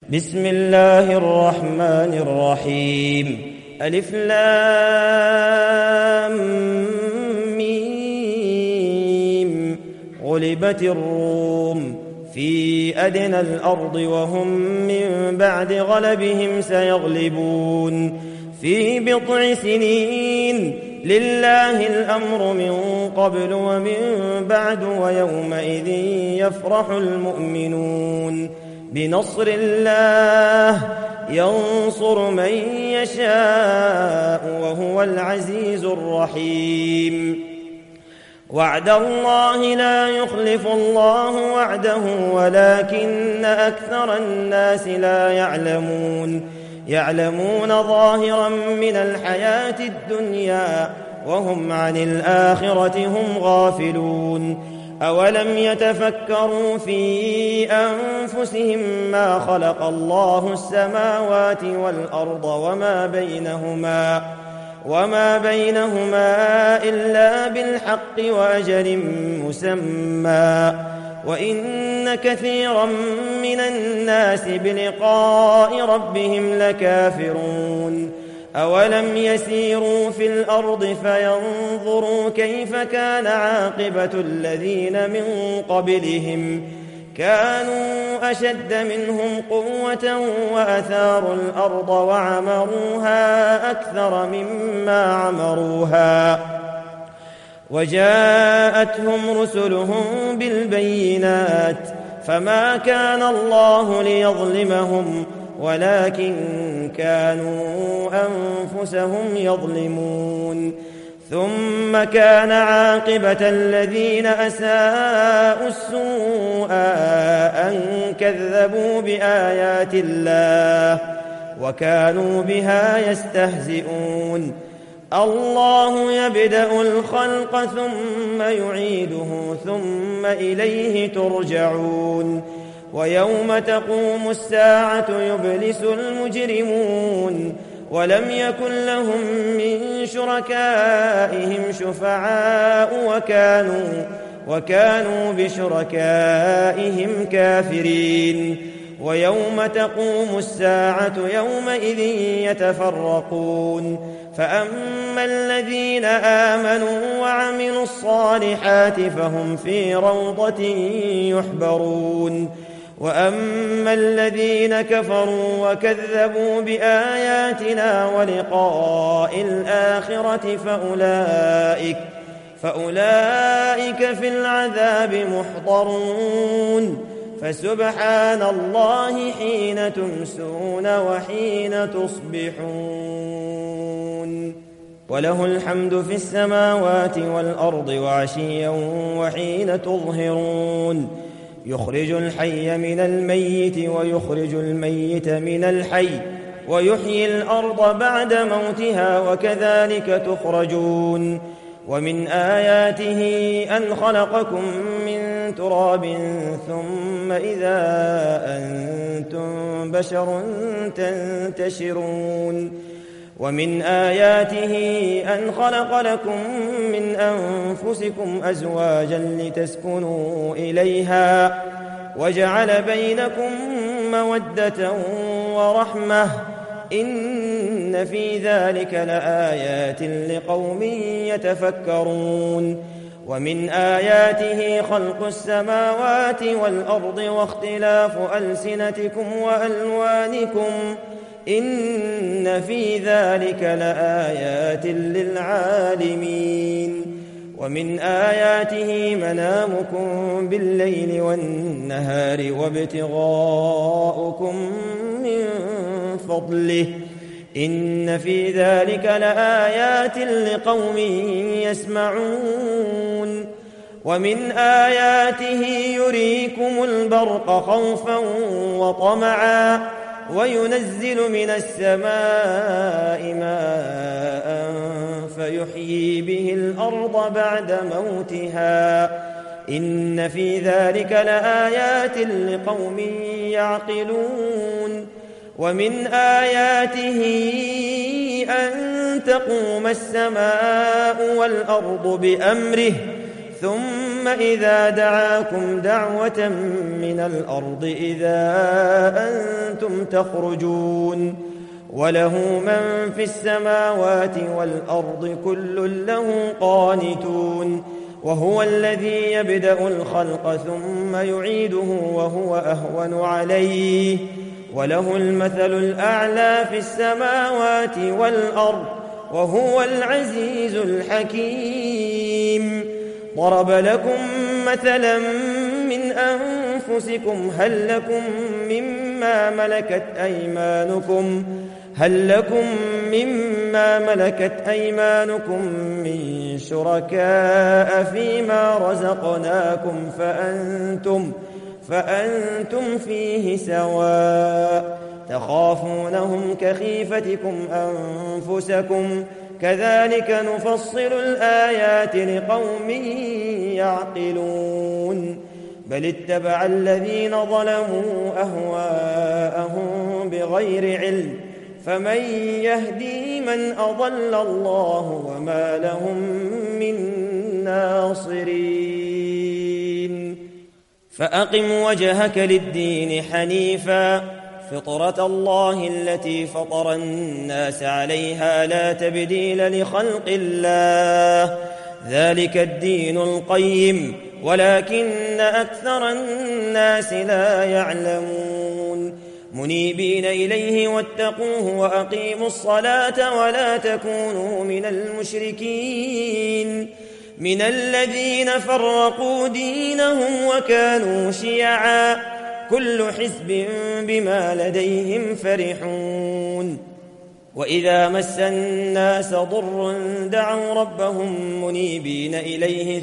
بسم الله الرحمن الرحيم. ألف لام ميم. غلبت الروم في أدنى الأرض وهم من بعد غلبهم سيغلبون في بضع سنين. لله الأمر من قبل ومن بعد ويومئذ يفرح المؤمنون بنصر الله ينصر من يشاء وهو العزيز الرحيم. وعد الله لا يخلف الله وعده ولكن أكثر الناس لا يعلمون ظاهرا من الحياة الدنيا وهم عن الآخرة هم غافلون. أولم يتفكروا في أنفسهم ما خلق الله السماوات والأرض وما بينهما إلا بالحق وأجل مسمى وإن كثيرا من الناس بلقاء ربهم لكافرون. أولم يسيروا في الأرض فينظروا كيف كان عاقبة الذين من قبلهم كانوا أشد منهم قوة وأثاروا الأرض وعمروها أكثر مما عمروها وجاءتهم رسلهم بالبينات فما كان الله ليظلمهم ولكن كانوا أنفسهم يظلمون. ثم كان عاقبة الذين أساءوا السوء أن كذبوا بآيات الله وكانوا بها يستهزئون. الله يبدأ الخلق ثم يعيده ثم إليه ترجعون. ويوم تقوم الساعة يبلس المجرمون ولم يكن لهم من شركائهم شفعاء وكانوا بشركائهم كافرين. ويوم تقوم الساعة يومئذ يتفرقون فأما الذين آمنوا وعملوا الصالحات فهم في روضة يحبرون وأما الذين كفروا وكذبوا بآياتنا ولقاء الآخرة فأولئك في العذاب محضرون. فسبحان الله حين تمسون وحين تصبحون. وله الحمد في السماوات والأرض وعشيا وحين تظهرون. يخرج الحي من الميت ويخرج الميت من الحي ويحيي الأرض بعد موتها وكذلك تخرجون. ومن آياته أن خلقكم من تراب ثم إذا أنتم بشر تنتشرون. ومن آياته أن خلق لكم من أنفسكم أزواجا لتسكنوا إليها وجعل بينكم مودة ورحمة إن في ذلك لآيات لقوم يتفكرون. ومن آياته خلق السماوات والأرض واختلاف ألسنتكم وألوانكم إن في ذلك لآيات للعالمين. ومن آياته منامكم بالليل والنهار وابتغاؤكم من فضله إن في ذلك لآيات لقوم يسمعون. ومن آياته يريكم البرق خوفا وطمعا وينزل من السماء ماء فيحيي به الأرض بعد موتها إن في ذلك لآيات لقوم يعقلون. ومن آياته أن تقوم السماء والأرض بأمره ثم إذا دعاكم دعوة من الأرض إذا أنتم تخرجون وله من في السماوات والأرض كل له قانتون وهو الذي يبدأ الخلق ثم يعيده وهو أهون عليه وله المثل الأعلى في السماوات والأرض وهو العزيز الحكيم. ضرب لكم مثلا من أنفسكم هل لكم مما ملكت أيمانكم من شركاء فيما رزقناكم فأنتم فيه سواء تخافونهم كخيفتكم أنفسكم كذلك نفصل الآيات لقوم يعقلون بل اتبع الذين ظلموا أهواءهم بغير علم فمن يهدي من أضل الله وما لهم من ناصرين. فأقم وجهك للدين حنيفا فطرة الله التي فطر الناس عليها لا تبديل لخلق الله ذلك الدين القيم ولكن أكثر الناس لا يعلمون منيبين إليه واتقوه وأقيموا الصلاة ولا تكونوا من المشركين من الذين فرقوا دينهم وكانوا شيعا كل حزب بما لديهم فرحون وإذا مس الناس ضر دعوا ربهم منيبين إليه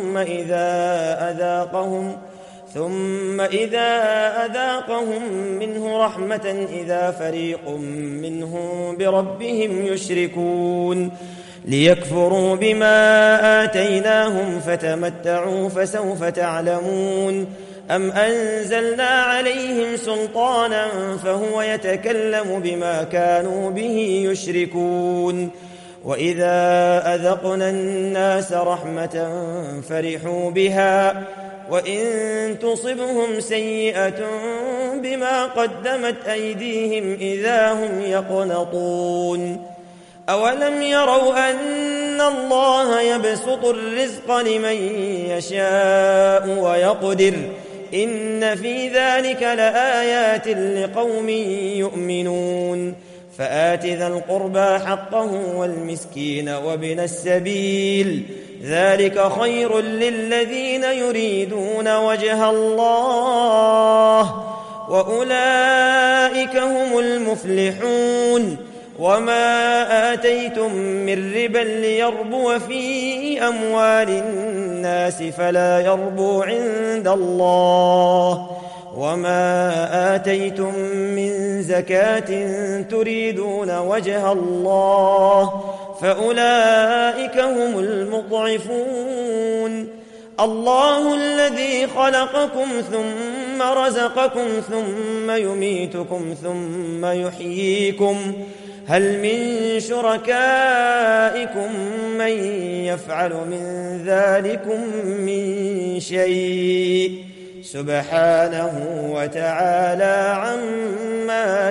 ثم إذا أذاقهم منه رحمة إذا فريق منهم بربهم يشركون ليكفروا بما آتيناهم فتمتعوا فسوف تعلمون أم أنزلنا عليهم سلطانا فهو يتكلم بما كانوا به يشركون وإذا أذقنا الناس رحمة فرحوا بها وإن تصبهم سيئة بما قدمت أيديهم إذا هم يقنطون أولم يروا أن الله يبسط الرزق لمن يشاء ويقدر إن في ذلك لآيات لقوم يؤمنون فآت ذا القربى حقه والمسكين وابن السبيل ذلك خير للذين يريدون وجه الله وأولئك هم المفلحون وما آتيتم من ربا ليربو في أموال الناس فلا يربو عند الله وما آتيتم من زكاة تريدون وجه الله فأولئك هم المضعفون الله الذي خلقكم ثم رزقكم ثم يميتكم ثم يحييكم هل من شركائكم من يفعل من ذلكم من شيء سبحانه وتعالى عما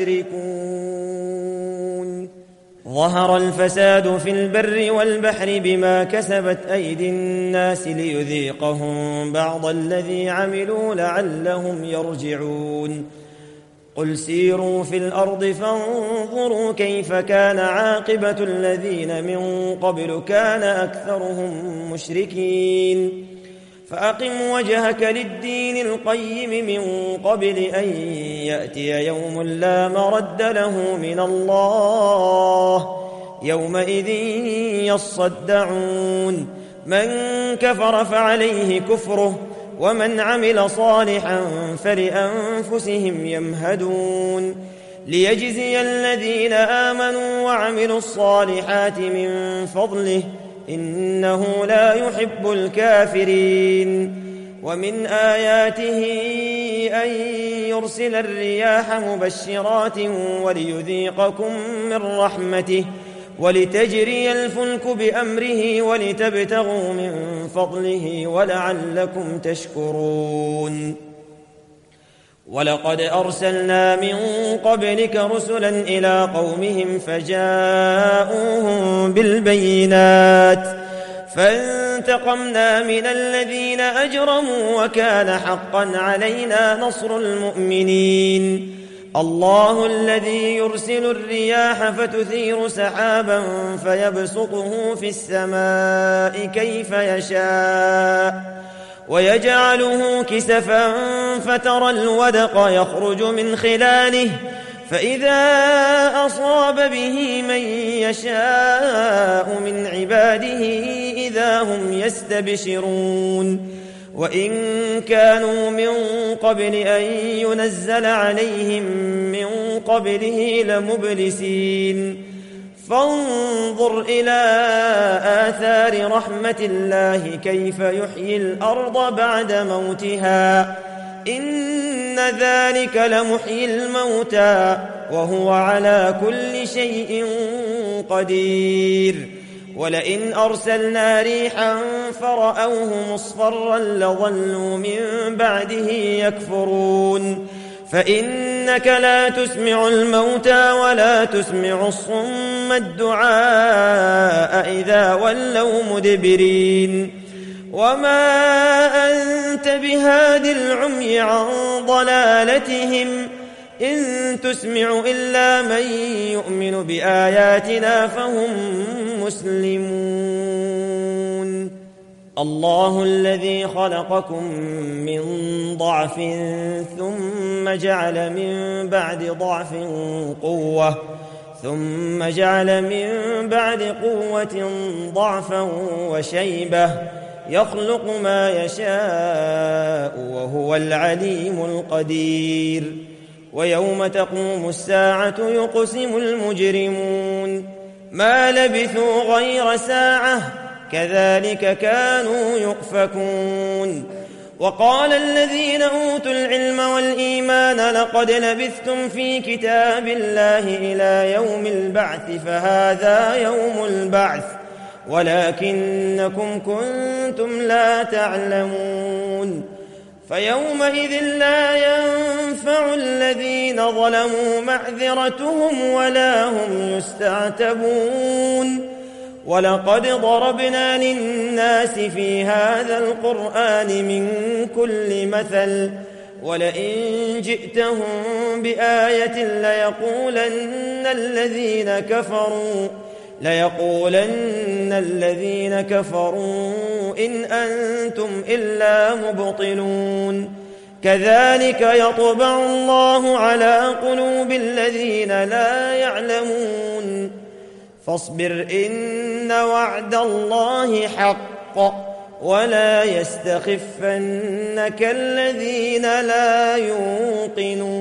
يشركون ظهر الفساد في البر والبحر بما كسبت أيدي الناس ليذيقهم بعض الذي عملوا لعلهم يرجعون قل سيروا في الأرض فانظروا كيف كان عاقبة الذين من قبل كان أكثرهم مشركين فأقم وجهك للدين القيم من قبل أن يأتي يوم لا مرد له من الله يومئذ يصدعون من كفر فعليه كفره ومن عمل صالحا فلأنفسهم يمهدون ليجزي الذين آمنوا وعملوا الصالحات من فضله إنه لا يحب الكافرين ومن آياته أن يرسل الرياح مبشرات وليذيقكم من رحمته ولتجري الفلك بأمره ولتبتغوا من فضله ولعلكم تشكرون ولقد أرسلنا من قبلك رسلا إلى قومهم فجاءوهم بالبينات فانتقمنا من الذين أجرموا وكان حقا علينا نصر المؤمنين الله الذي يرسل الرياح فتثير سحابا فيبسطه في السماء كيف يشاء ويجعله كسفا فترى الودق يخرج من خلاله فإذا أصاب به من يشاء من عباده إذا هم يستبشرون وإن كانوا من قبل أن ينزل عليهم من قبله لمبلسين فانظر إلى آثار رحمة الله كيف يحيي الأرض بعد موتها إن ذلك لمحيي الموتى وهو على كل شيء قدير ولئن أرسلنا ريحا فرأوه مصفرا لظلوا من بعده يكفرون فإنك لا تسمع الموتى ولا تسمع الصم الدعاء إذا ولوا مدبرين وما أنت بهاد العمي عن ضلالتهم إن تسمع إلا من يؤمن بآياتنا فهم مسلمون الله الذي خلقكم من ضعف ثم جعل من بعد ضعف قوة ثم جعل من بعد قوة ضعفا وشيبة يخلق ما يشاء وهو العليم القدير ويوم تقوم الساعة يقسم المجرمون ما لبثوا غير ساعة كذلك كانوا يؤفكون وقال الذين أوتوا العلم والإيمان لقد لبثتم في كتاب الله إلى يوم البعث فهذا يوم البعث ولكنكم كنتم لا تعلمون فيومئذ لا ينفع الذين ظلموا معذرتهم ولا هم يستعتبون ولقد ضربنا للناس في هذا القرآن من كل مثل ولئن جئتهم بآية ليقولن الذين كفروا إن أنتم إلا مبطلون كذلك يطبع الله على قلوب الذين لا يعلمون فاصبر إن وعد الله حق ولا يستخفنك الذين لا يوقنون